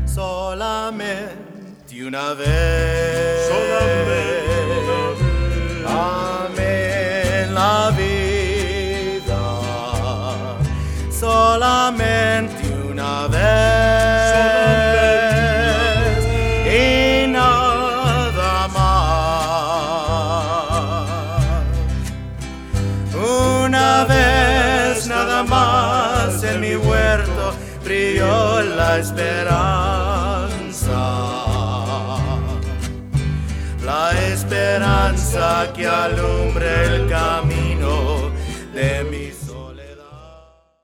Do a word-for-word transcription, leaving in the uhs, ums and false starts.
solamente una vez, solamente una vez. Amé la vida, solamente una vez, solamente y nada más. Una vez nada más en mi huerto brilló la esperanza, la esperanza que alumbra